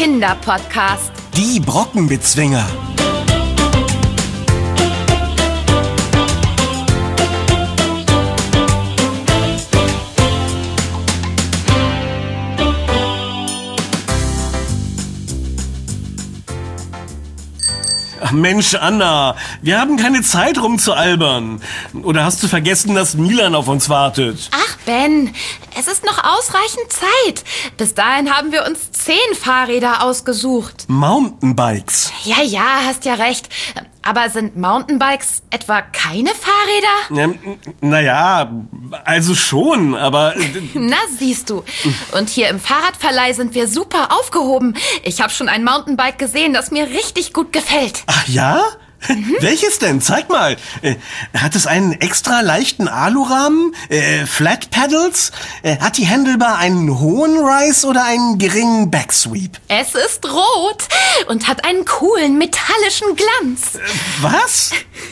Kinderpodcast. Die Brockenbezwinger. Ach Mensch, Anna, wir haben keine Zeit rumzualbern. Oder hast du vergessen, dass Milan auf uns wartet? Ach Ben, es ist noch ausreichend Zeit. Bis dahin haben wir uns 10 Fahrräder ausgesucht. Mountainbikes. Ja, hast ja recht. Aber sind Mountainbikes etwa keine Fahrräder? Naja, also schon, aber... Na, siehst du. Und hier im Fahrradverleih sind wir super aufgehoben. Ich habe schon ein Mountainbike gesehen, das mir richtig gut gefällt. Ach ja? Welches denn? Zeig mal. Hat es einen extra leichten Alurahmen? Flat Pedals? Hat die Handlebar einen hohen Rise oder einen geringen Backsweep? Es ist rot und hat einen coolen metallischen Glanz. Was?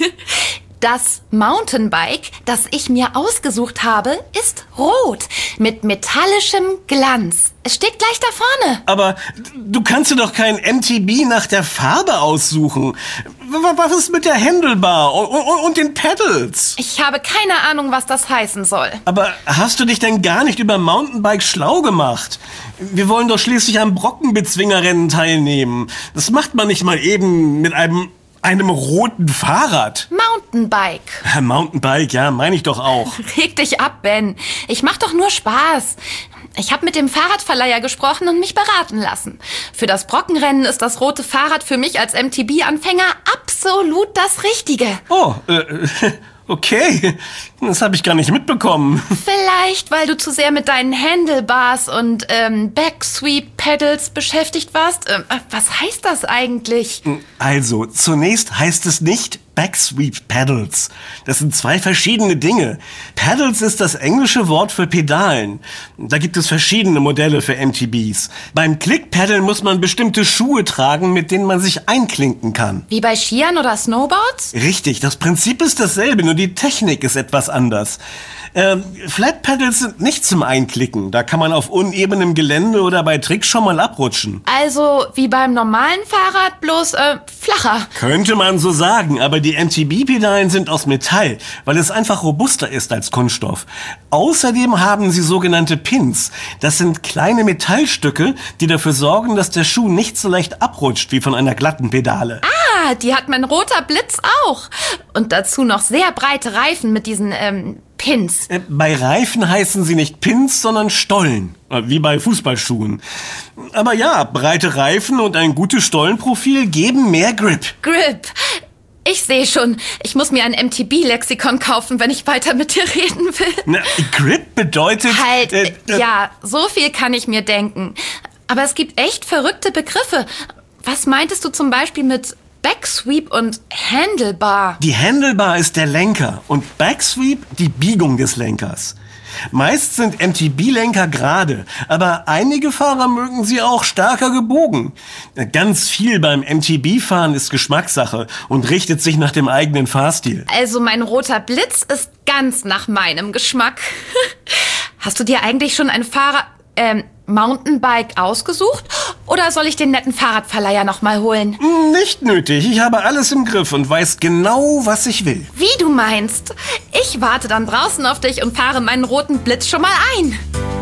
Das Mountainbike, das ich mir ausgesucht habe, ist rot mit metallischem Glanz. Es steht gleich da vorne. Aber du kannst dir doch kein MTB nach der Farbe aussuchen. Was ist mit der Handlebar und den Pedals? Ich habe keine Ahnung, was das heißen soll. Aber hast du dich denn gar nicht über Mountainbikes schlau gemacht? Wir wollen doch schließlich am Brockenbezwingerrennen teilnehmen. Das macht man nicht mal eben mit einem roten Fahrrad. Mountainbike. Mountainbike, ja, meine ich doch auch. Reg dich ab, Ben. Ich mach doch nur Spaß. Ich habe mit dem Fahrradverleiher gesprochen und mich beraten lassen. Für das Brockenrennen ist das rote Fahrrad für mich als MTB-Anfänger absolut das Richtige. Oh, okay. Das habe ich gar nicht mitbekommen. Vielleicht, weil du zu sehr mit deinen Handlebars und Backsweep-Pedals beschäftigt warst. Was heißt das eigentlich? Also, zunächst heißt es nicht Backsweep Pedals. Das sind 2 verschiedene Dinge. Pedals ist das englische Wort für Pedalen. Da gibt es verschiedene Modelle für MTBs. Beim Click-Pedal muss man bestimmte Schuhe tragen, mit denen man sich einklinken kann. Wie bei Skiern oder Snowboards? Richtig, das Prinzip ist dasselbe, nur die Technik ist etwas anders. Flat Pedals sind nicht zum Einklicken. Da kann man auf unebenem Gelände oder bei Tricks schon mal abrutschen. Also wie beim normalen Fahrrad, bloß flacher. Könnte man so sagen, aber die MTB-Pedalen sind aus Metall, weil es einfach robuster ist als Kunststoff. Außerdem haben sie sogenannte Pins. Das sind kleine Metallstücke, die dafür sorgen, dass der Schuh nicht so leicht abrutscht wie von einer glatten Pedale. Ah, die hat mein roter Blitz auch. Und dazu noch sehr breite Reifen mit diesen Pins. Bei Reifen heißen sie nicht Pins, sondern Stollen. Wie bei Fußballschuhen. Aber ja, breite Reifen und ein gutes Stollenprofil geben mehr Grip. Grip. Ich sehe schon, ich muss mir ein MTB-Lexikon kaufen, wenn ich weiter mit dir reden will. Na, Grip bedeutet... Halt, ja, so viel kann ich mir denken. Aber es gibt echt verrückte Begriffe. Was meintest du zum Beispiel mit Backsweep und Handlebar? Die Handlebar ist der Lenker und Backsweep die Biegung des Lenkers. Meist sind MTB-Lenker gerade, aber einige Fahrer mögen sie auch stärker gebogen. Ganz viel beim MTB-Fahren ist Geschmackssache und richtet sich nach dem eigenen Fahrstil. Also mein roter Blitz ist ganz nach meinem Geschmack. Hast du dir eigentlich schon ein Mountainbike ausgesucht? Oder soll ich den netten Fahrradverleiher noch mal holen? Nicht nötig. Ich habe alles im Griff und weiß genau, was ich will. Wie du meinst. Ich warte dann draußen auf dich und fahre meinen roten Blitz schon mal ein.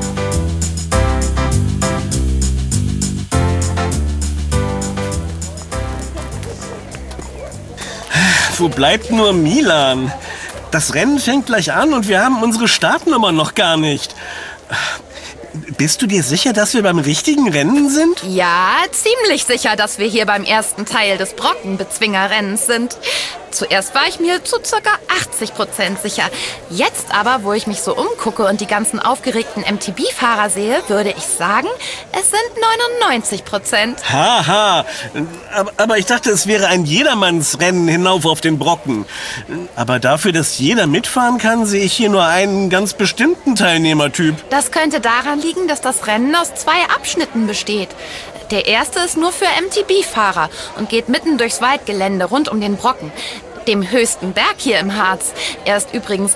Wo bleibt nur Milan? Das Rennen fängt gleich an und wir haben unsere Startnummer noch gar nicht. Bist du dir sicher, dass wir beim richtigen Rennen sind? Ja, ziemlich sicher, dass wir hier beim ersten Teil des Brockenbezwingerrennens sind. Zuerst war ich mir zu ca. 80% sicher. Jetzt aber, wo ich mich so umgucke und die ganzen aufgeregten MTB-Fahrer sehe, würde ich sagen, es sind 99%. Haha, aber ich dachte, es wäre ein Jedermannsrennen hinauf auf den Brocken. Aber dafür, dass jeder mitfahren kann, sehe ich hier nur einen ganz bestimmten Teilnehmertyp. Das könnte daran liegen, dass das Rennen aus 2 Abschnitten besteht. Der erste ist nur für MTB-Fahrer und geht mitten durchs Waldgelände rund um den Brocken. dem höchsten Berg hier im Harz. Er ist übrigens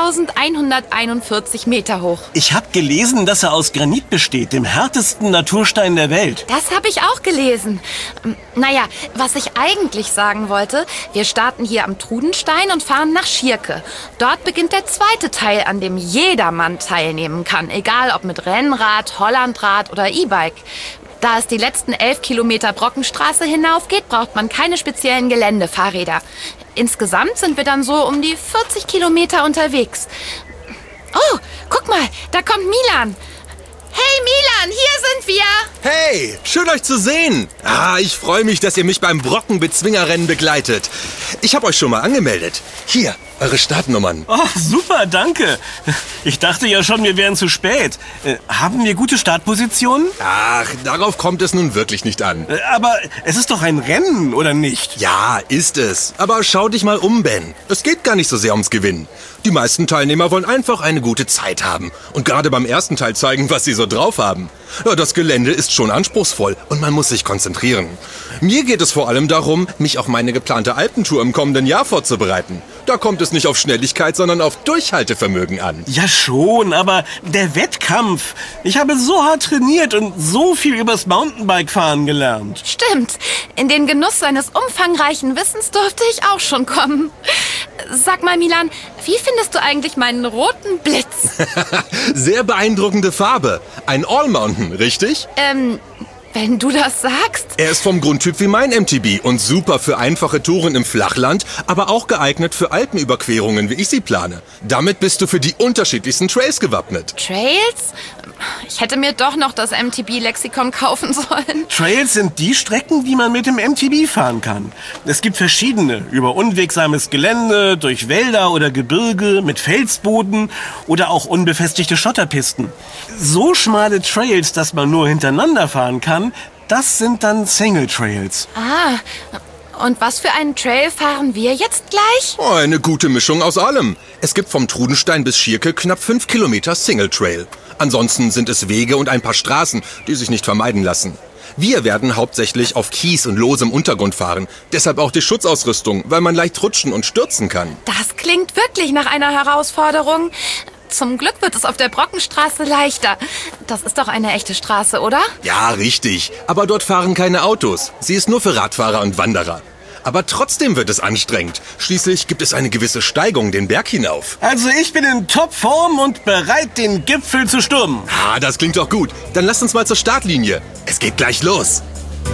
1141 Meter hoch. Ich habe gelesen, dass er aus Granit besteht, dem härtesten Naturstein der Welt. Das habe ich auch gelesen. Naja, was ich eigentlich sagen wollte, wir starten hier am Trudenstein und fahren nach Schierke. Dort beginnt der zweite Teil, an dem jedermann teilnehmen kann, egal ob mit Rennrad, Hollandrad oder E-Bike. Da es die letzten 11 Kilometer Brockenstraße hinaufgeht, braucht man keine speziellen Geländefahrräder. Insgesamt sind wir dann so um die 40 Kilometer unterwegs. Oh, guck mal, da kommt Milan. Hey Milan, hier sind wir! Hey, schön euch zu sehen. Ich freue mich, dass ihr mich beim Brockenbezwingerrennen begleitet. Ich habe euch schon mal angemeldet. Hier, eure Startnummern. Oh, super, danke. Ich dachte ja schon, wir wären zu spät. Haben wir gute Startpositionen? Ach, darauf kommt es nun wirklich nicht an. Aber es ist doch ein Rennen, oder nicht? Ja, ist es. Aber schau dich mal um, Ben. Es geht gar nicht so sehr ums Gewinnen. Die meisten Teilnehmer wollen einfach eine gute Zeit haben. Und gerade beim ersten Teil zeigen, was sie so drauf haben. Ja, das Gelände ist schon anspruchsvoll und man muss sich konzentrieren. Mir geht es vor allem darum, mich auf meine geplante Alpentour im kommenden Jahr vorzubereiten. Da kommt es nicht auf Schnelligkeit, sondern auf Durchhaltevermögen an. Ja schon, aber der Wettkampf. Ich habe so hart trainiert und so viel übers Mountainbike-Fahren gelernt. Stimmt, in den Genuss seines umfangreichen Wissens durfte ich auch schon kommen. Sag mal, Milan, wie findest du eigentlich meinen roten Blitz? Sehr beeindruckende Farbe. Ein All-Mountain, richtig? Wenn du das sagst. Er ist vom Grundtyp wie mein MTB und super für einfache Touren im Flachland, aber auch geeignet für Alpenüberquerungen, wie ich sie plane. Damit bist du für die unterschiedlichsten Trails gewappnet. Trails? Ich hätte mir doch noch das MTB-Lexikon kaufen sollen. Trails sind die Strecken, die man mit dem MTB fahren kann. Es gibt verschiedene, über unwegsames Gelände, durch Wälder oder Gebirge, mit Felsboden oder auch unbefestigte Schotterpisten. So schmale Trails, dass man nur hintereinander fahren kann, das sind dann Single Trails. Und was für einen Trail fahren wir jetzt gleich? Oh, eine gute Mischung aus allem. Es gibt vom Trudenstein bis Schierke knapp 5 Kilometer Single Trail. Ansonsten sind es Wege und ein paar Straßen, die sich nicht vermeiden lassen. Wir werden hauptsächlich auf Kies und losem Untergrund fahren. Deshalb auch die Schutzausrüstung, weil man leicht rutschen und stürzen kann. Das klingt wirklich nach einer Herausforderung. Zum Glück wird es auf der Brockenstraße leichter. Das ist doch eine echte Straße, oder? Ja, richtig. Aber dort fahren keine Autos. Sie ist nur für Radfahrer und Wanderer. Aber trotzdem wird es anstrengend. Schließlich gibt es eine gewisse Steigung den Berg hinauf. Also ich bin in Topform und bereit, den Gipfel zu stürmen. Das klingt doch gut. Dann lasst uns mal zur Startlinie. Es geht gleich los.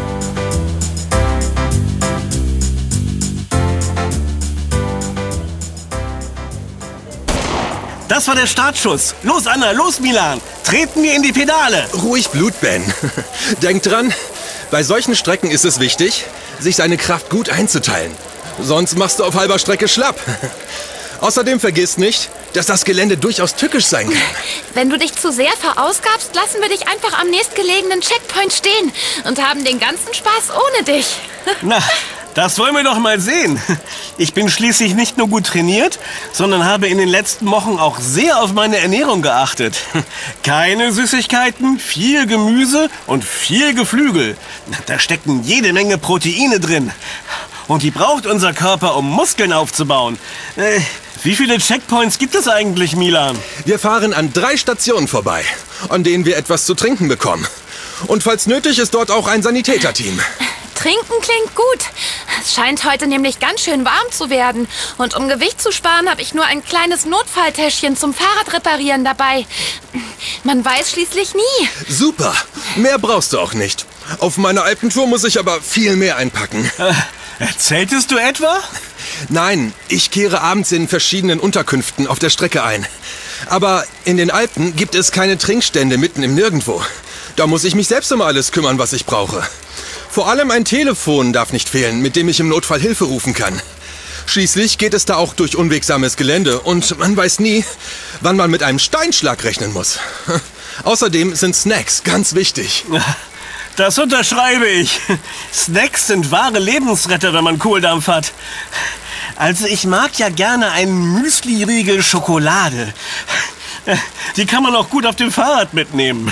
Das war der Startschuss. Los, Anna, los, Milan. Treten wir in die Pedale. Ruhig Blut, Ben. Denk dran, bei solchen Strecken ist es wichtig, sich seine Kraft gut einzuteilen. Sonst machst du auf halber Strecke schlapp. Außerdem vergiss nicht, dass das Gelände durchaus tückisch sein kann. Wenn du dich zu sehr verausgabst, lassen wir dich einfach am nächstgelegenen Checkpoint stehen und haben den ganzen Spaß ohne dich. Na, das wollen wir doch mal sehen. Ich bin schließlich nicht nur gut trainiert, sondern habe in den letzten Wochen auch sehr auf meine Ernährung geachtet. Keine Süßigkeiten, viel Gemüse und viel Geflügel. Da stecken jede Menge Proteine drin. Und die braucht unser Körper, um Muskeln aufzubauen. Wie viele Checkpoints gibt es eigentlich, Milan? Wir fahren an 3 Stationen vorbei, an denen wir etwas zu trinken bekommen. Und falls nötig, ist dort auch ein Sanitäterteam. Trinken klingt gut. Es scheint heute nämlich ganz schön warm zu werden. Und um Gewicht zu sparen, habe ich nur ein kleines Notfalltäschchen zum Fahrradreparieren dabei. Man weiß schließlich nie. Super. Mehr brauchst du auch nicht. Auf meiner Alpentour muss ich aber viel mehr einpacken. Zeltest du etwa? Nein, ich kehre abends in verschiedenen Unterkünften auf der Strecke ein. Aber in den Alpen gibt es keine Trinkstände mitten im Nirgendwo. Da muss ich mich selbst um alles kümmern, was ich brauche. Vor allem ein Telefon darf nicht fehlen, mit dem ich im Notfall Hilfe rufen kann. Schließlich geht es da auch durch unwegsames Gelände und man weiß nie, wann man mit einem Steinschlag rechnen muss. Außerdem sind Snacks ganz wichtig. Das unterschreibe ich. Snacks sind wahre Lebensretter, wenn man Kohldampf hat. Also ich mag ja gerne einen Müsli-Riegel Schokolade. Die kann man auch gut auf dem Fahrrad mitnehmen.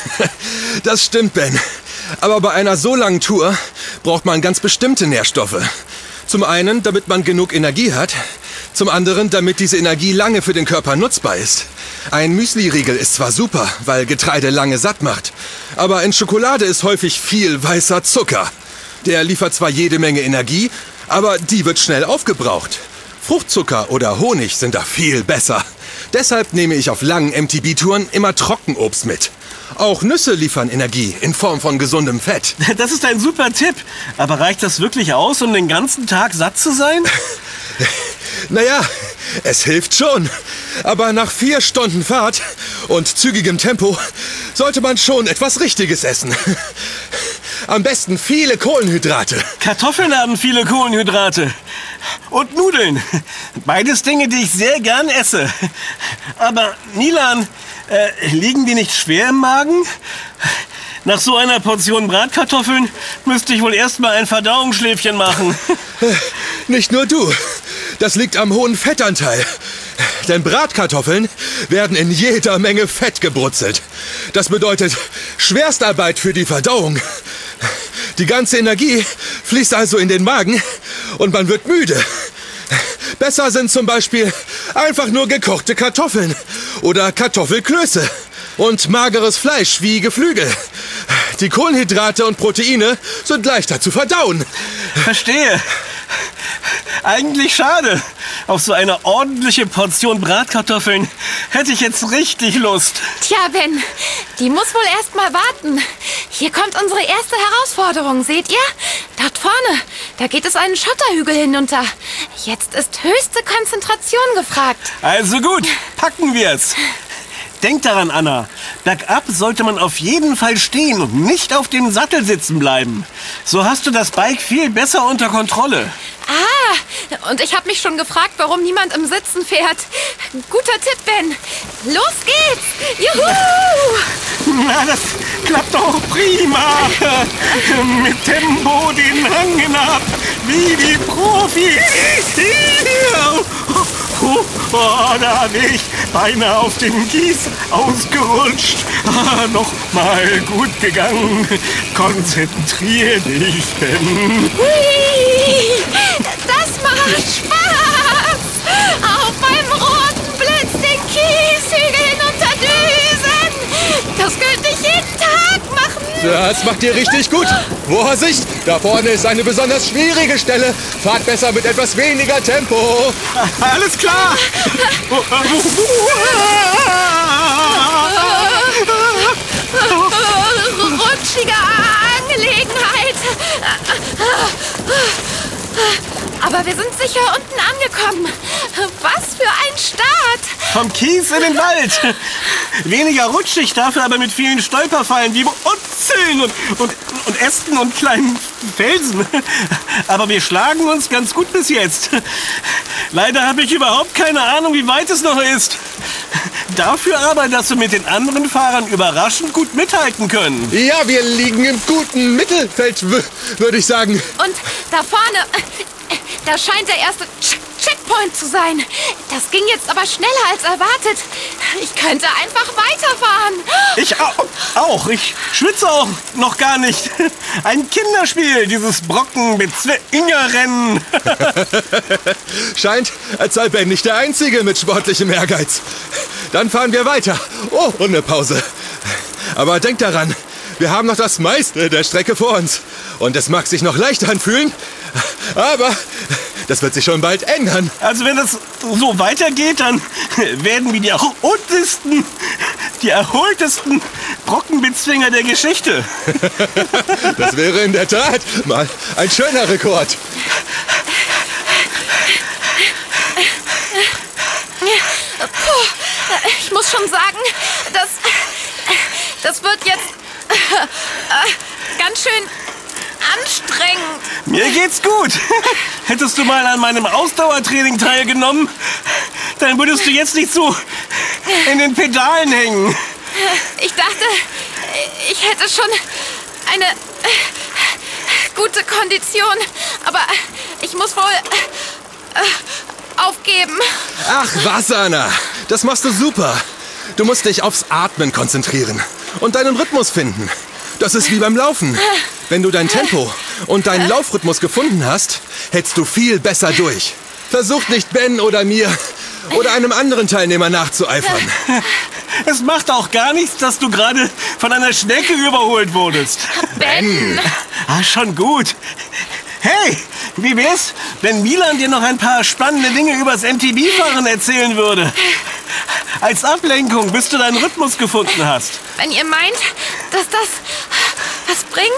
Das stimmt, Ben. Aber bei einer so langen Tour braucht man ganz bestimmte Nährstoffe. Zum einen, damit man genug Energie hat. Zum anderen, damit diese Energie lange für den Körper nutzbar ist. Ein Müsli-Riegel ist zwar super, weil Getreide lange satt macht, aber in Schokolade ist häufig viel weißer Zucker. Der liefert zwar jede Menge Energie, aber die wird schnell aufgebraucht. Fruchtzucker oder Honig sind da viel besser. Deshalb nehme ich auf langen MTB-Touren immer Trockenobst mit. Auch Nüsse liefern Energie in Form von gesundem Fett. Das ist ein super Tipp. Aber reicht das wirklich aus, um den ganzen Tag satt zu sein? Naja, es hilft schon. Aber nach 4 Stunden Fahrt und zügigem Tempo sollte man schon etwas Richtiges essen. Am besten viele Kohlenhydrate. Kartoffeln haben viele Kohlenhydrate. Und Nudeln. Beides Dinge, die ich sehr gern esse. Aber Nilan, liegen die nicht schwer im Magen? Nach so einer Portion Bratkartoffeln müsste ich wohl erstmal ein Verdauungsschläfchen machen. Nicht nur du. Das liegt am hohen Fettanteil. Denn Bratkartoffeln werden in jeder Menge Fett gebrutzelt. Das bedeutet Schwerstarbeit für die Verdauung. Die ganze Energie fließt also in den Magen und man wird müde. Besser sind zum Beispiel einfach nur gekochte Kartoffeln oder Kartoffelklöße und mageres Fleisch wie Geflügel. Die Kohlenhydrate und Proteine sind leichter zu verdauen. Verstehe. Eigentlich schade. Auf so eine ordentliche Portion Bratkartoffeln hätte ich jetzt richtig Lust. Tja, Ben, die muss wohl erst mal warten. Hier kommt unsere erste Herausforderung, seht ihr? Dort vorne, da geht es einen Schotterhügel hinunter. Jetzt ist höchste Konzentration gefragt. Also gut, packen wir's. Denk daran, Anna. Bergab sollte man auf jeden Fall stehen und nicht auf dem Sattel sitzen bleiben. So hast du das Bike viel besser unter Kontrolle. Ah, und ich habe mich schon gefragt, warum niemand im Sitzen fährt. Guter Tipp, Ben. Los geht's! Juhu! Na, das klappt doch prima. Mit Tempo den Hang hinab, wie die Profis. Oh, da bin ich beinahe auf den Kies ausgerutscht. Noch mal gut gegangen. Konzentrier dich, Ben. Hui, das macht Spaß! Auf meinem roten Blitz den Kieshügel hinunterdüsen! Das könnte ich jeden Tag machen! Das macht ihr richtig gut. Vorsicht, da vorne ist eine besonders schwierige Stelle. Fahrt besser mit etwas weniger Tempo. Alles klar. Rutschige Angelegenheit. Aber wir sind sicher unten angekommen. Was für ein Start! Vom Kies in den Wald. Weniger rutschig, dafür aber mit vielen Stolperfallen wie Wurzeln und Ästen und kleinen Felsen. Aber wir schlagen uns ganz gut bis jetzt. Leider habe ich überhaupt keine Ahnung, wie weit es noch ist. Dafür aber, dass wir mit den anderen Fahrern überraschend gut mithalten können. Ja, wir liegen im guten Mittelfeld, würde ich sagen. Und da vorne, da scheint der erste Checkpoint zu sein. Das ging jetzt aber schneller als erwartet. Ich könnte einfach weiterfahren. Ich auch. Ich schwitze auch noch gar nicht. Ein Kinderspiel, dieses Brocken-Bezwingerrennen. Scheint, als sei Ben nicht der Einzige mit sportlichem Ehrgeiz. Dann fahren wir weiter. Oh, und eine Pause. Aber denkt daran, wir haben noch das meiste der Strecke vor uns. Und es mag sich noch leicht anfühlen, aber das wird sich schon bald ändern. Also wenn es so weitergeht, dann werden wir die erholtesten Brockenbezwinger der Geschichte. Das wäre in der Tat mal ein schöner Rekord. Puh, ich muss schon sagen, das wird jetzt ganz schön anstrengend. Mir geht's gut. Hättest du mal an meinem Ausdauertraining teilgenommen, dann würdest du jetzt nicht so in den Pedalen hängen. Ich dachte, ich hätte schon eine gute Kondition, aber ich muss wohl aufgeben. Ach was, Anna. Das machst du super. Du musst dich aufs Atmen konzentrieren und deinen Rhythmus finden. Das ist wie beim Laufen. Wenn du dein Tempo und deinen Laufrhythmus gefunden hast, hältst du viel besser durch. Versuch nicht Ben oder mir oder einem anderen Teilnehmer nachzueifern. Es macht auch gar nichts, dass du gerade von einer Schnecke überholt wurdest. Ben! Schon gut. Hey, wie wär's, wenn Milan dir noch ein paar spannende Dinge übers MTB-Fahren erzählen würde? Als Ablenkung, bis du deinen Rhythmus gefunden hast. Wenn ihr meint, dass das was bringt,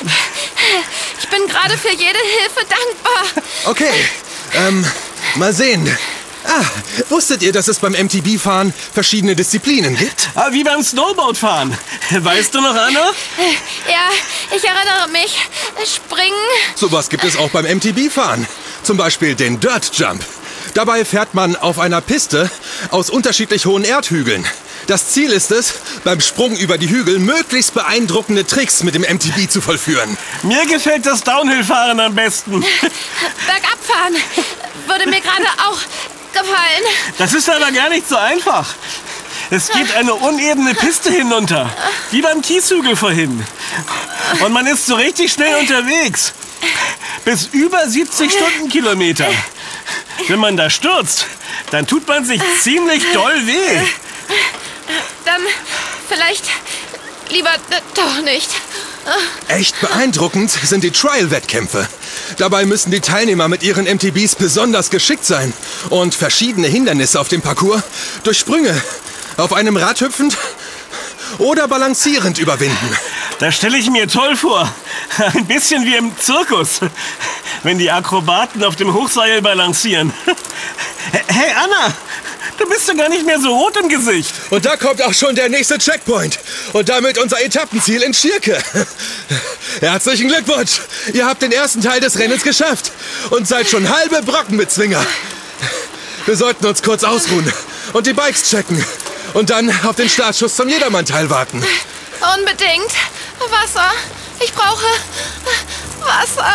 ich bin gerade für jede Hilfe dankbar. Okay, mal sehen. Wusstet ihr, dass es beim MTB-Fahren verschiedene Disziplinen gibt? Wie beim Snowboardfahren. Weißt du noch, Anna? Ja, ich erinnere mich. Springen. Sowas gibt es auch beim MTB-Fahren. Zum Beispiel den Dirt Jump. Dabei fährt man auf einer Piste aus unterschiedlich hohen Erdhügeln. Das Ziel ist es, beim Sprung über die Hügel möglichst beeindruckende Tricks mit dem MTB zu vollführen. Mir gefällt das Downhill-Fahren am besten. Bergabfahren würde mir gerade auch gefallen. Das ist aber gar nicht so einfach. Es geht eine unebene Piste hinunter, wie beim Kieshügel vorhin. Und man ist so richtig schnell unterwegs. Bis über 70 Stundenkilometer. Wenn man da stürzt, dann tut man sich ziemlich doll weh. Dann vielleicht lieber doch nicht. Echt beeindruckend sind die Trial-Wettkämpfe. Dabei müssen die Teilnehmer mit ihren MTBs besonders geschickt sein und verschiedene Hindernisse auf dem Parcours durch Sprünge, auf einem Rad hüpfend oder balancierend überwinden. Das stelle ich mir toll vor. Ein bisschen wie im Zirkus, wenn die Akrobaten auf dem Hochseil balancieren. Hey Anna, du bist ja gar nicht mehr so rot im Gesicht. Und da kommt auch schon der nächste Checkpoint. Und damit unser Etappenziel in Schirke. Herzlichen Glückwunsch. Ihr habt den ersten Teil des Rennens geschafft. Und seid schon halbe Brockenbezwinger. Wir sollten uns kurz ausruhen und die Bikes checken. Und dann auf den Startschuss zum Jedermann-Teil warten. Unbedingt. Wasser. Ich brauche Wasser.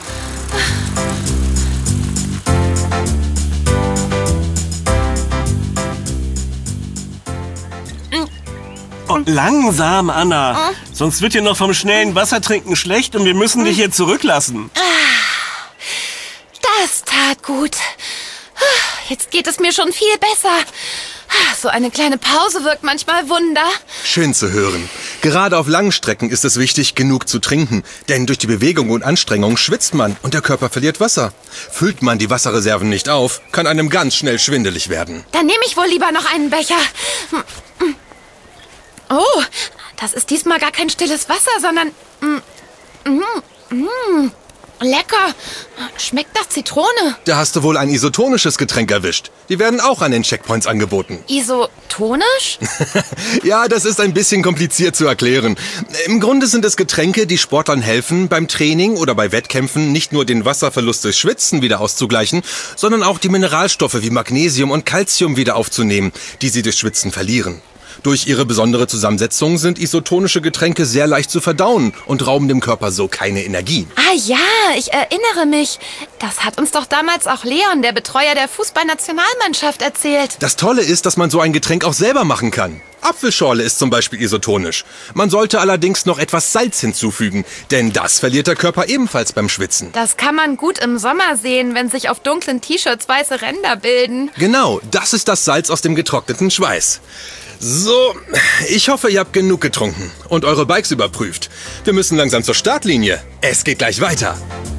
Und langsam, Anna. Sonst wird dir noch vom schnellen Wassertrinken schlecht und wir müssen dich hier zurücklassen. Das tat gut. Jetzt geht es mir schon viel besser. So eine kleine Pause wirkt manchmal Wunder. Schön zu hören. Gerade auf langen Strecken ist es wichtig, genug zu trinken. Denn durch die Bewegung und Anstrengung schwitzt man und der Körper verliert Wasser. Füllt man die Wasserreserven nicht auf, kann einem ganz schnell schwindelig werden. Dann nehme ich wohl lieber noch einen Becher. Oh, das ist diesmal gar kein stilles Wasser, sondern... lecker. Schmeckt nach Zitrone. Da hast du wohl ein isotonisches Getränk erwischt. Die werden auch an den Checkpoints angeboten. Isotonisch? Ja, das ist ein bisschen kompliziert zu erklären. Im Grunde sind es Getränke, die Sportlern helfen, beim Training oder bei Wettkämpfen nicht nur den Wasserverlust durch Schwitzen wieder auszugleichen, sondern auch die Mineralstoffe wie Magnesium und Calcium wieder aufzunehmen, die sie durch Schwitzen verlieren. Durch ihre besondere Zusammensetzung sind isotonische Getränke sehr leicht zu verdauen und rauben dem Körper so keine Energie. Ah ja, ich erinnere mich. Das hat uns doch damals auch Leon, der Betreuer der Fußballnationalmannschaft, erzählt. Das Tolle ist, dass man so ein Getränk auch selber machen kann. Apfelschorle ist zum Beispiel isotonisch. Man sollte allerdings noch etwas Salz hinzufügen, denn das verliert der Körper ebenfalls beim Schwitzen. Das kann man gut im Sommer sehen, wenn sich auf dunklen T-Shirts weiße Ränder bilden. Genau, das ist das Salz aus dem getrockneten Schweiß. So, ich hoffe, ihr habt genug getrunken und eure Bikes überprüft. Wir müssen langsam zur Startlinie. Es geht gleich weiter.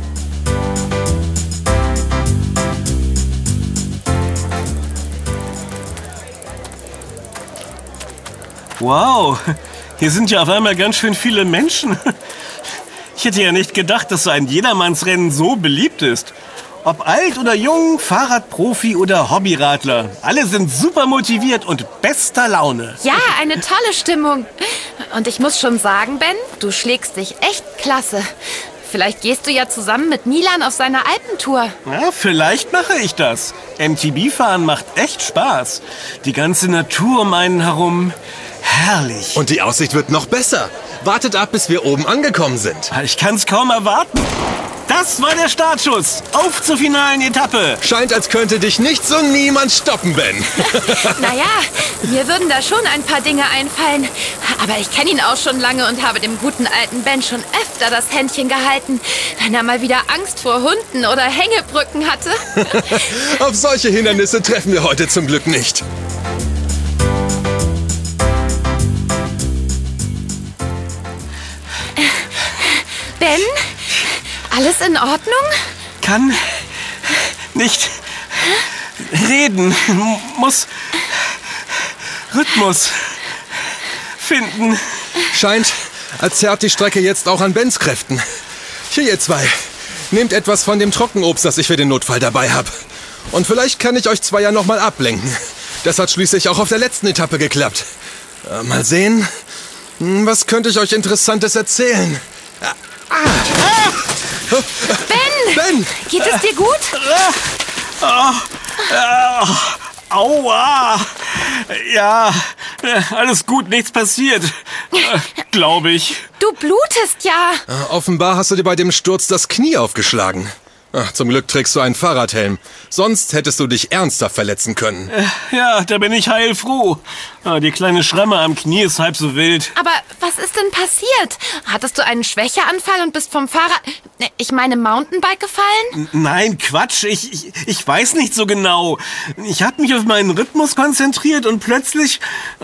Wow, hier sind ja auf einmal ganz schön viele Menschen. Ich hätte ja nicht gedacht, dass so ein Jedermannsrennen so beliebt ist. Ob alt oder jung, Fahrradprofi oder Hobbyradler, alle sind super motiviert und bester Laune. Ja, eine tolle Stimmung. Und ich muss schon sagen, Ben, du schlägst dich echt klasse. Vielleicht gehst du ja zusammen mit Milan auf seine Alpentour. Ja, vielleicht mache ich das. MTB-Fahren macht echt Spaß. Die ganze Natur um einen herum, herrlich. Und die Aussicht wird noch besser. Wartet ab, bis wir oben angekommen sind. Ich kann's kaum erwarten. Das war der Startschuss. Auf zur finalen Etappe. Scheint, als könnte dich nichts und niemand stoppen, Ben. Naja, mir würden da schon ein paar Dinge einfallen. Aber ich kenne ihn auch schon lange und habe dem guten alten Ben schon öfter das Händchen gehalten, wenn er mal wieder Angst vor Hunden oder Hängebrücken hatte. Auf solche Hindernisse treffen wir heute zum Glück nicht. Ben, alles in Ordnung? Kann nicht reden. Muss Rhythmus finden. Scheint, als zerrt die Strecke jetzt auch an Bens Kräften. Hier, ihr zwei. Nehmt etwas von dem Trockenobst, das ich für den Notfall dabei habe. Und vielleicht kann ich euch zwei ja nochmal ablenken. Das hat schließlich auch auf der letzten Etappe geklappt. Mal sehen. Was könnte ich euch Interessantes erzählen? Ben! Geht es dir gut? Aua! Ja, alles gut, nichts passiert. Glaube ich. Du blutest ja. Offenbar hast du dir bei dem Sturz das Knie aufgeschlagen. Ach, zum Glück trägst du einen Fahrradhelm. Sonst hättest du dich ernsthaft verletzen können. Ja, da bin ich heilfroh. Die kleine Schramme am Knie ist halb so wild. Aber was ist denn passiert? Hattest du einen Schwächeanfall und bist vom Mountainbike gefallen? Nein, Quatsch. Ich weiß nicht so genau. Ich habe mich auf meinen Rhythmus konzentriert und plötzlich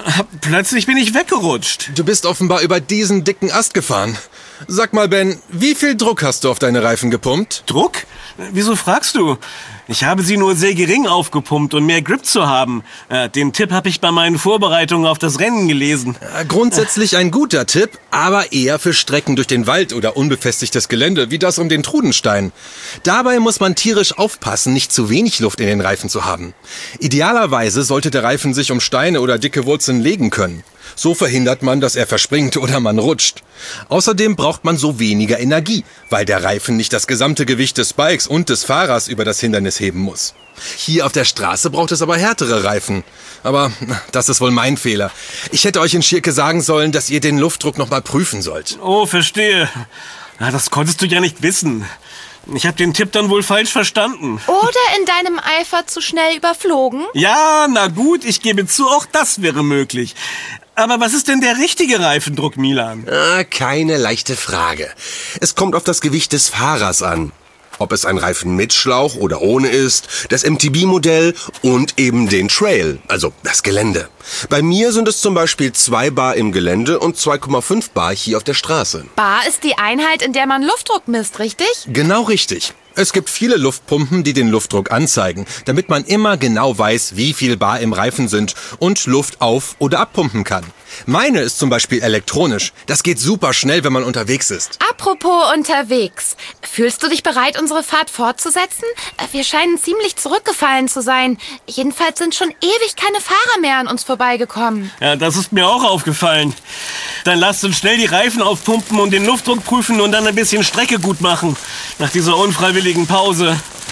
bin ich weggerutscht. Du bist offenbar über diesen dicken Ast gefahren. Sag mal, Ben, wie viel Druck hast du auf deine Reifen gepumpt? Druck? Wieso fragst du? Ich habe sie nur sehr gering aufgepumpt, um mehr Grip zu haben. Den Tipp habe ich bei meinen Vorbereitungen auf das Rennen gelesen. Grundsätzlich ein guter Tipp, aber eher für Strecken durch den Wald oder unbefestigtes Gelände, wie das um den Trudenstein. Dabei muss man tierisch aufpassen, nicht zu wenig Luft in den Reifen zu haben. Idealerweise sollte der Reifen sich um Steine oder dicke Wurzeln legen können. So verhindert man, dass er verspringt oder man rutscht. Außerdem braucht man so weniger Energie, weil der Reifen nicht das gesamte Gewicht des Bikes und des Fahrers über das Hindernis heben muss. Hier auf der Straße braucht es aber härtere Reifen. Aber das ist wohl mein Fehler. Ich hätte euch in Schirke sagen sollen, dass ihr den Luftdruck noch mal prüfen sollt. Oh, verstehe. Na, das konntest du ja nicht wissen. Ich habe den Tipp dann wohl falsch verstanden. Oder in deinem Eifer zu schnell überflogen? Ja, na gut, ich gebe zu, auch das wäre möglich. Aber was ist denn der richtige Reifendruck, Milan? Keine leichte Frage. Es kommt auf das Gewicht des Fahrers an. Ob es ein Reifen mit Schlauch oder ohne ist, das MTB-Modell und eben den Trail, also das Gelände. Bei mir sind es zum Beispiel 2 Bar im Gelände und 2,5 Bar hier auf der Straße. Bar ist die Einheit, in der man Luftdruck misst, richtig? Genau richtig. Es gibt viele Luftpumpen, die den Luftdruck anzeigen, damit man immer genau weiß, wie viel Bar im Reifen sind und Luft auf- oder abpumpen kann. Meine ist zum Beispiel elektronisch. Das geht super schnell, wenn man unterwegs ist. Apropos unterwegs. Fühlst du dich bereit, unsere Fahrt fortzusetzen? Wir scheinen ziemlich zurückgefallen zu sein. Jedenfalls sind schon ewig keine Fahrer mehr an uns vorbeigekommen. Ja, das ist mir auch aufgefallen. Dann lasst uns schnell die Reifen aufpumpen und den Luftdruck prüfen und dann ein bisschen Strecke gut machen. Nach dieser unfreiwilligen Pause.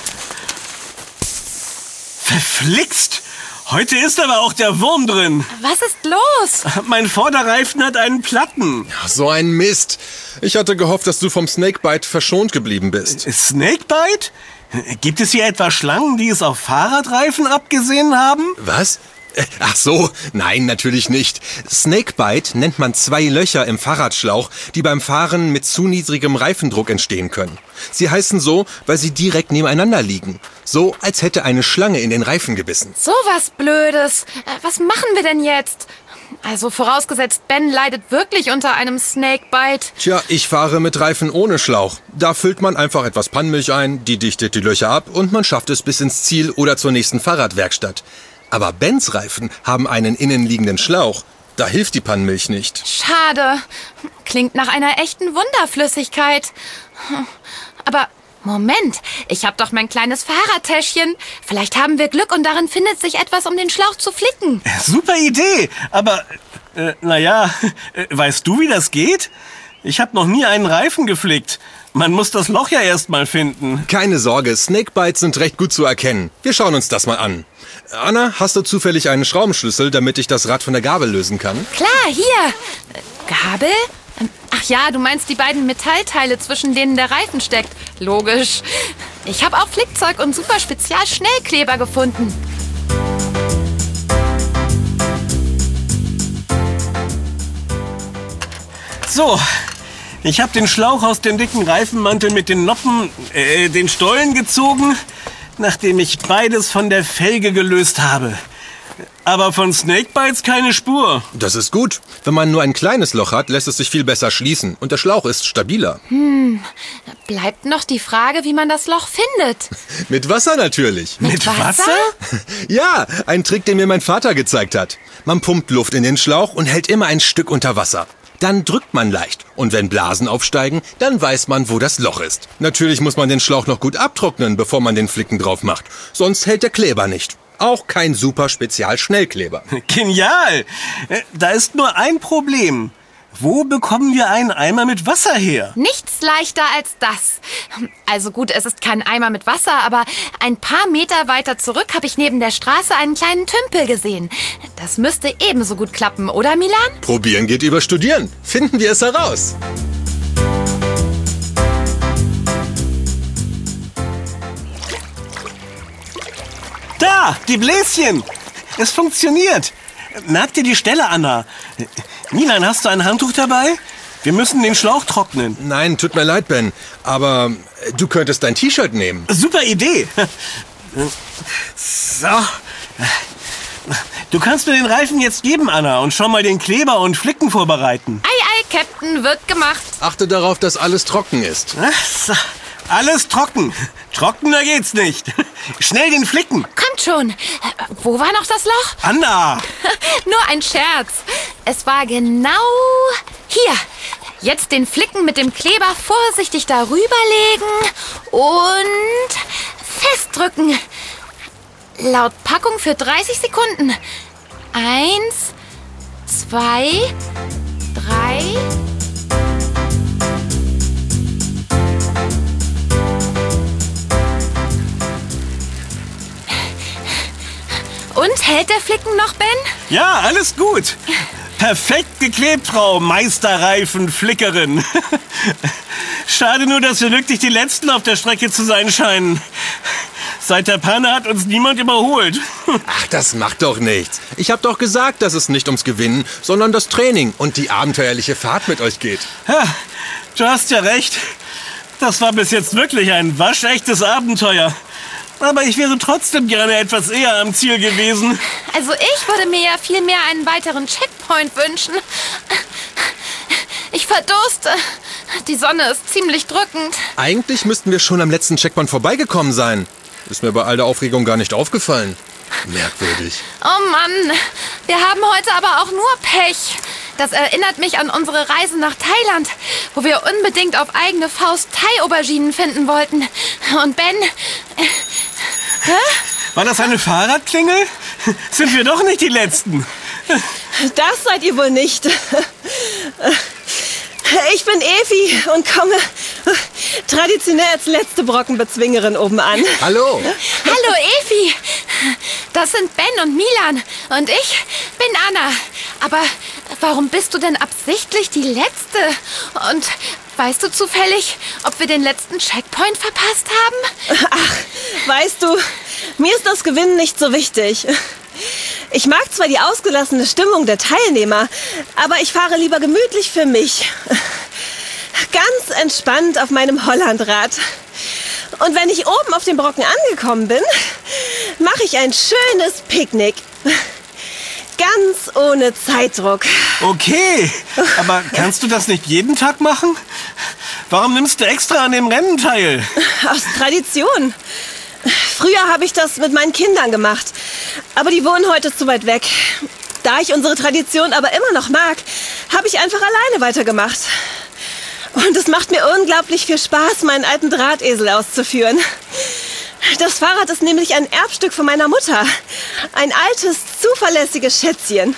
Verflixt! Heute ist aber auch der Wurm drin. Was ist los? Mein Vorderreifen hat einen Platten. So ein Mist. Ich hatte gehofft, dass du vom Snakebite verschont geblieben bist. Snakebite? Gibt es hier etwa Schlangen, die es auf Fahrradreifen abgesehen haben? Was? Ach so, nein, natürlich nicht. Snakebite nennt man 2 Löcher im Fahrradschlauch, die beim Fahren mit zu niedrigem Reifendruck entstehen können. Sie heißen so, weil sie direkt nebeneinander liegen. So, als hätte eine Schlange in den Reifen gebissen. So was Blödes. Was machen wir denn jetzt? Also vorausgesetzt, Ben leidet wirklich unter einem Snakebite. Tja, ich fahre mit Reifen ohne Schlauch. Da füllt man einfach etwas Pannenmilch ein, die dichtet die Löcher ab und man schafft es bis ins Ziel oder zur nächsten Fahrradwerkstatt. Aber Bens Reifen haben einen innenliegenden Schlauch. Da hilft die Pannenmilch nicht. Schade. Klingt nach einer echten Wunderflüssigkeit. Aber Moment, ich habe doch mein kleines Fahrradtäschchen. Vielleicht haben wir Glück und darin findet sich etwas, um den Schlauch zu flicken. Super Idee, aber weißt du, wie das geht? Ich habe noch nie einen Reifen geflickt. Man muss das Loch ja erst mal finden. Keine Sorge, Snakebites sind recht gut zu erkennen. Wir schauen uns das mal an. Anna, hast du zufällig einen Schraubenschlüssel, damit ich das Rad von der Gabel lösen kann? Klar, hier. Gabel? Ach ja, du meinst die beiden Metallteile, zwischen denen der Reifen steckt. Logisch. Ich habe auch Flickzeug und super Spezial-Schnellkleber gefunden. So, ich habe den Schlauch aus dem dicken Reifenmantel mit den Noppen, den Stollen gezogen, nachdem ich beides von der Felge gelöst habe. Aber von Snakebites keine Spur. Das ist gut. Wenn man nur ein kleines Loch hat, lässt es sich viel besser schließen. Und der Schlauch ist stabiler. Bleibt noch die Frage, wie man das Loch findet. Mit Wasser natürlich. Mit Wasser? Ja, ein Trick, den mir mein Vater gezeigt hat. Man pumpt Luft in den Schlauch und hält immer ein Stück unter Wasser. Dann drückt man leicht. Und wenn Blasen aufsteigen, dann weiß man, wo das Loch ist. Natürlich muss man den Schlauch noch gut abtrocknen, bevor man den Flicken drauf macht. Sonst hält der Kleber nicht. Auch kein super Spezial-Schnellkleber. Genial! Da ist nur ein Problem. Wo bekommen wir einen Eimer mit Wasser her? Nichts leichter als das. Also gut, es ist kein Eimer mit Wasser, aber ein paar Meter weiter zurück habe ich neben der Straße einen kleinen Tümpel gesehen. Das müsste ebenso gut klappen, oder Milan? Probieren geht über Studieren. Finden wir es heraus. Da, die Bläschen! Es funktioniert. Merk dir die Stelle, Anna. Milan, hast du ein Handtuch dabei? Wir müssen den Schlauch trocknen. Nein, tut mir leid, Ben. Aber du könntest dein T-Shirt nehmen. Super Idee. So. Du kannst mir den Reifen jetzt geben, Anna, und schon mal den Kleber und Flicken vorbereiten. Ei, Captain, wird gemacht. Achte darauf, dass alles trocken ist. So. Alles trocken. Trockener geht's nicht. Schnell den Flicken. Kommt schon. Wo war noch das Loch? Anna! Nur ein Scherz. Es war genau hier. Jetzt den Flicken mit dem Kleber vorsichtig darüber legen und festdrücken. Laut Packung für 30 Sekunden. 1, 2, 3... Und hält der Flicken noch, Ben? Ja, alles gut. Perfekt geklebt, Frau Meisterreifen-Flickerin. Schade nur, dass wir wirklich die Letzten auf der Strecke zu sein scheinen. Seit der Panne hat uns niemand überholt. Ach, das macht doch nichts. Ich hab doch gesagt, dass es nicht ums Gewinnen, sondern das Training und die abenteuerliche Fahrt mit euch geht. Ja, du hast ja recht. Das war bis jetzt wirklich ein waschechtes Abenteuer. Aber ich wäre trotzdem gerne etwas eher am Ziel gewesen. Also ich würde mir ja viel mehr einen weiteren Checkpoint wünschen. Ich verdurste. Die Sonne ist ziemlich drückend. Eigentlich müssten wir schon am letzten Checkpoint vorbeigekommen sein. Ist mir bei all der Aufregung gar nicht aufgefallen. Merkwürdig. Oh Mann, wir haben heute aber auch nur Pech. Das erinnert mich an unsere Reise nach Thailand, wo wir unbedingt auf eigene Faust Thai-Auberginen finden wollten. Und Ben... War das eine Fahrradklingel? Sind wir doch nicht die Letzten? Das seid ihr wohl nicht. Ich bin Evi und komme traditionell als letzte Brockenbezwingerin oben an. Hallo. Hallo Evi. Das sind Ben und Milan und ich bin Anna. Aber warum bist du denn absichtlich die Letzte? Und weißt du zufällig, ob wir den letzten Checkpoint verpasst haben? Ach, weißt du, mir ist das Gewinnen nicht so wichtig. Ich mag zwar die ausgelassene Stimmung der Teilnehmer, aber ich fahre lieber gemütlich für mich. Ganz entspannt auf meinem Hollandrad. Und wenn ich oben auf dem Brocken angekommen bin, mache ich ein schönes Picknick. Ganz ohne Zeitdruck. Okay, aber kannst du das nicht jeden Tag machen? Warum nimmst du extra an dem Rennen teil? Aus Tradition. Früher habe ich das mit meinen Kindern gemacht, aber die wohnen heute zu weit weg. Da ich unsere Tradition aber immer noch mag, habe ich einfach alleine weitergemacht. Und es macht mir unglaublich viel Spaß, meinen alten Drahtesel auszuführen. Das Fahrrad ist nämlich ein Erbstück von meiner Mutter. Ein altes, zuverlässiges Schätzchen.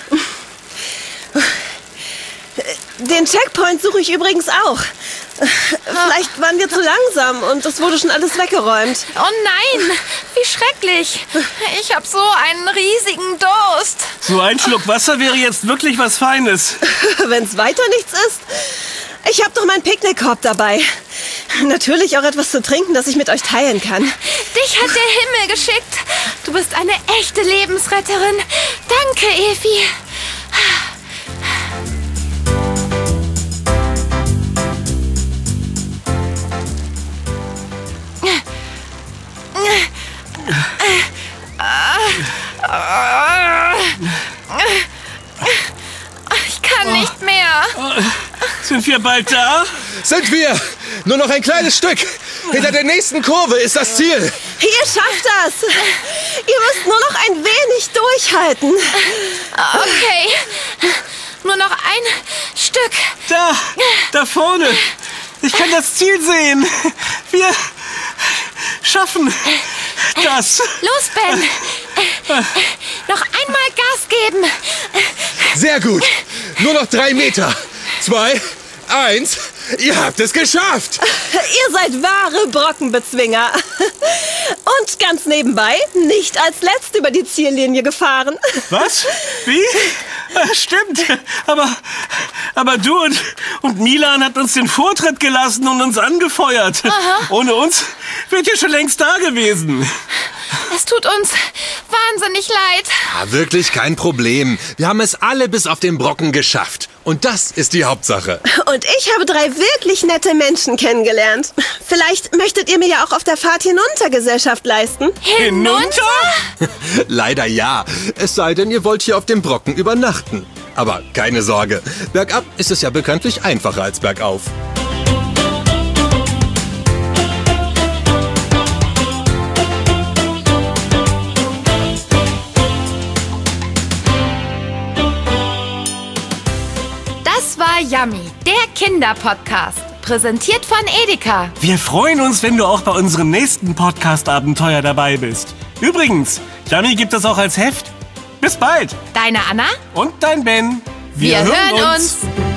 Den Checkpoint suche ich übrigens auch. Vielleicht waren wir zu langsam und es wurde schon alles weggeräumt. Oh nein, wie schrecklich. Ich habe so einen riesigen Durst. So ein Schluck Wasser wäre jetzt wirklich was Feines. Wenn es weiter nichts ist. Ich habe doch meinen Picknickkorb dabei. Natürlich auch etwas zu trinken, das ich mit euch teilen kann. Dich hat der Himmel geschickt. Du bist eine echte Lebensretterin. Danke, Evi. Ich kann nicht mehr. Sind wir bald da? Sind wir! Nur noch ein kleines Stück. Hinter der nächsten Kurve ist das Ziel. Ihr schafft das. Ihr müsst nur noch ein wenig durchhalten. Okay. Nur noch ein Stück. Da vorne. Ich kann das Ziel sehen. Wir schaffen das. Los, Ben. Noch einmal Gas geben. Sehr gut. Nur noch 3 Meter. 2, 1. Ihr habt es geschafft. Ihr seid wahre Brockenbezwinger. Und ganz nebenbei nicht als Letzt über die Ziellinie gefahren. Was? Wie? Stimmt. Aber du und Milan hat uns den Vortritt gelassen und uns angefeuert. Aha. Ohne uns wärt ihr schon längst da gewesen. Es tut uns wahnsinnig leid. Ja, wirklich kein Problem. Wir haben es alle bis auf den Brocken geschafft. Und das ist die Hauptsache. Und ich habe 3 wirklich nette Menschen kennengelernt. Vielleicht möchtet ihr mir ja auch auf der Fahrt hinunter Gesellschaft leisten. Hinunter? Leider ja. Es sei denn, ihr wollt hier auf dem Brocken übernachten. Aber keine Sorge. Bergab ist es ja bekanntlich einfacher als bergauf. Das war Yummy, der Kinderpodcast. Präsentiert von Edeka. Wir freuen uns, wenn du auch bei unserem nächsten Podcast-Abenteuer dabei bist. Übrigens, Yummy gibt es auch als Heft. Bis bald. Deine Anna? Und dein Ben. Wir hören uns.